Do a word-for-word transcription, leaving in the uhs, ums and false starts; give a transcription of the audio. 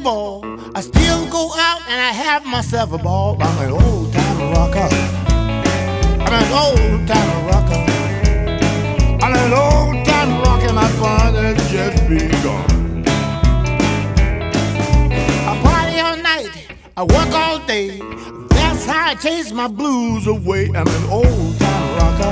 ball. I still go out and I have myself a ball. I'm an old time rocker. I'm an old time rocker. I'm an old time rocker. My fun has just begun. I party all night. I work all day. That's how I chase my blues away. I'm an old time rocker.